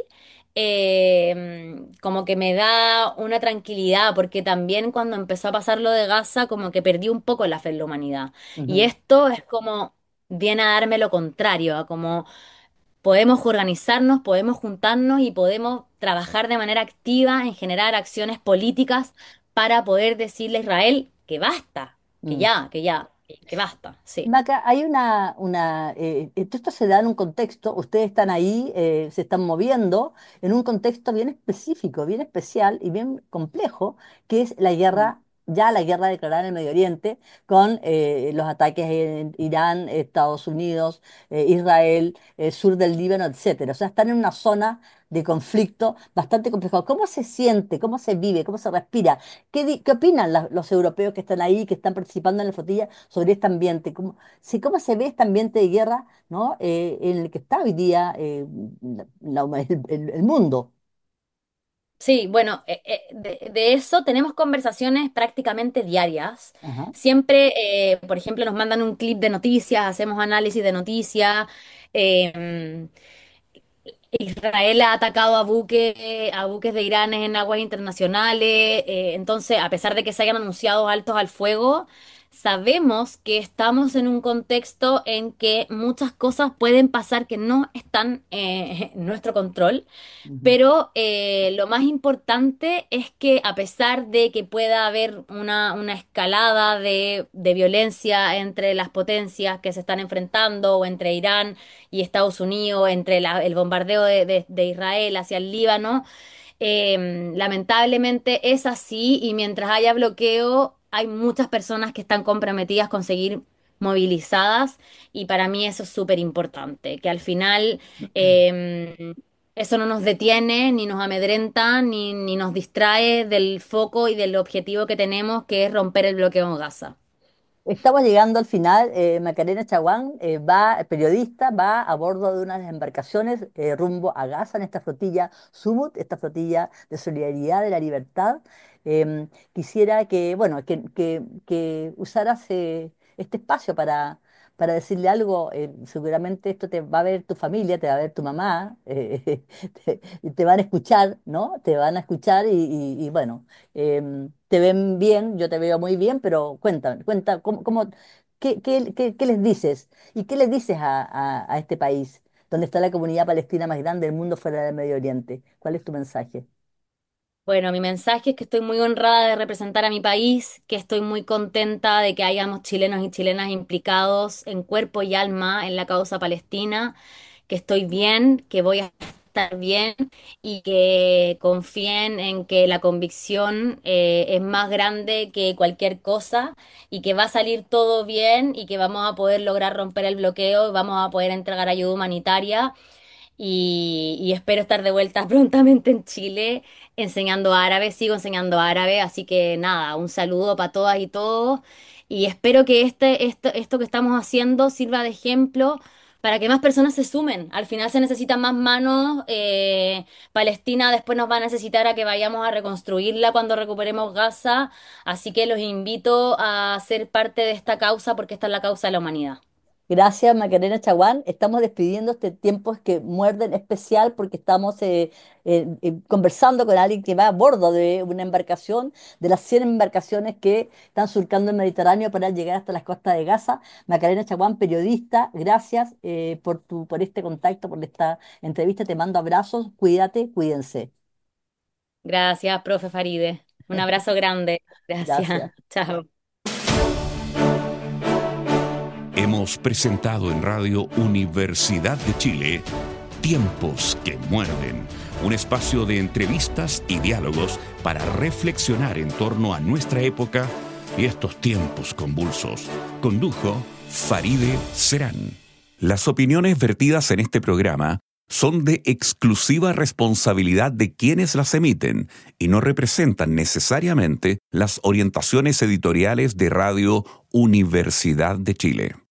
C: eh, como que me da una tranquilidad, porque también cuando empezó a pasar lo de Gaza, como que perdí un poco la fe en la humanidad. Y
B: ujú.
C: esto es como viene a darme lo contrario, a como podemos organizarnos, podemos juntarnos y podemos trabajar de manera activa en generar acciones políticas para poder decirle a Israel que basta, que
B: Mm.
C: ya, que ya, que basta, sí.
B: Maca, hay una, una eh, eh, esto se da en un contexto, ustedes están ahí, eh, se están moviendo en un contexto bien específico, bien especial y bien complejo, que es la
C: Mm.
B: guerra, ya la guerra declarada en el Medio Oriente, con eh, los ataques en Irán, Estados Unidos, eh, Israel, eh, sur del Líbano, etcétera. O sea, están en una zona de conflicto bastante complejo. ¿Cómo se siente? ¿Cómo se vive? ¿Cómo se respira? ¿Qué, di- qué opinan la- los europeos que están ahí, que están participando en la flotilla sobre este ambiente? ¿Cómo, sí, cómo se ve este ambiente de guerra, ¿no? Eh, en el que está hoy día eh, la- la huma- el, el- el mundo?
C: Sí, bueno, eh, eh, de, de eso tenemos conversaciones prácticamente diarias.
B: Ajá.
C: Siempre, eh, por ejemplo, nos mandan un clip de noticias, hacemos análisis de noticias. eh, Israel ha atacado a buques, a buques de Irán en aguas internacionales, eh, entonces, a pesar de que se hayan anunciado altos al fuego, sabemos que estamos en un contexto en que muchas cosas pueden pasar que no están eh, en nuestro control.
B: Ujú,
C: Pero eh, lo más importante es que a pesar de que pueda haber una, una escalada de, de violencia entre las potencias que se están enfrentando, o entre Irán y Estados Unidos, entre la- el bombardeo de, de- de Israel hacia el Líbano, eh, lamentablemente es así, y mientras haya bloqueo, hay muchas personas que están comprometidas con seguir movilizadas, y para mí eso es súper importante, que al final... eh, eso no nos detiene, ni nos amedrenta, ni, ni nos distrae del foco y del objetivo que tenemos, que es romper el bloqueo en Gaza.
B: estamos llegando al final. eh, Macarena Chaguán, eh, va, periodista, va a bordo de una de las embarcaciones eh, rumbo a Gaza en esta flotilla Sumut, esta flotilla de solidaridad de la libertad. Em, quisiera que, bueno, que, que, que usaras eh, este espacio para, para decirle algo. Eh, seguramente esto te va a ver tu familia, te va a ver tu mamá, eh, te, te van a escuchar, ¿no? Te van a escuchar y, y- y, bueno em, te ven bien, yo te veo muy bien, pero cuenta, cuenta, ¿cómo, cómo- qué, qué- qué- qué les dices? ¿Y qué les dices a, a- a este país, donde está la comunidad palestina más grande del mundo fuera del Medio Oriente? ¿Cuál es tu mensaje?
C: Bueno, mi mensaje es que estoy muy honrada de representar a mi país, que estoy muy contenta de que hayamos chilenos y chilenas implicados en cuerpo y alma en la causa palestina, que estoy bien, que voy a estar bien, y que confíen en que la convicción eh, es más grande que cualquier cosa, y que va a salir todo bien, y que vamos a poder lograr romper el bloqueo y vamos a poder entregar ayuda humanitaria, y, y espero estar de vuelta prontamente en Chile enseñando árabe, sigo enseñando árabe, así que nada, un saludo para todas y todos, y espero que este, esto, esto que estamos haciendo sirva de ejemplo para que más personas se sumen. Al final se necesitan más manos. eh, Palestina después nos va a necesitar a que vayamos a reconstruirla cuando recuperemos Gaza, así que los invito a ser parte de esta causa, porque esta es la causa de la humanidad.
B: Gracias, Macarena Chaguán. Estamos despidiendo este Tiempos que Muerden especial porque estamos eh, eh, eh, conversando con alguien que va a bordo de una embarcación, de las cien embarcaciones que están surcando el Mediterráneo para llegar hasta las costas de Gaza. Macarena Chaguán, periodista, gracias eh, por tu, por este contacto, por esta entrevista. Te mando abrazos. Cuídate, cuídense.
C: Gracias, profe Faride. Un abrazo grande. Gracias.
B: Gracias.
C: Chao.
A: Hemos presentado en Radio Universidad de Chile Tiempos que Muerden, un espacio de entrevistas y diálogos para reflexionar en torno a nuestra época y estos tiempos convulsos. Condujo Faride Serán. Las opiniones vertidas en este programa son de exclusiva responsabilidad de quienes las emiten y no representan necesariamente las orientaciones editoriales de Radio Universidad de Chile.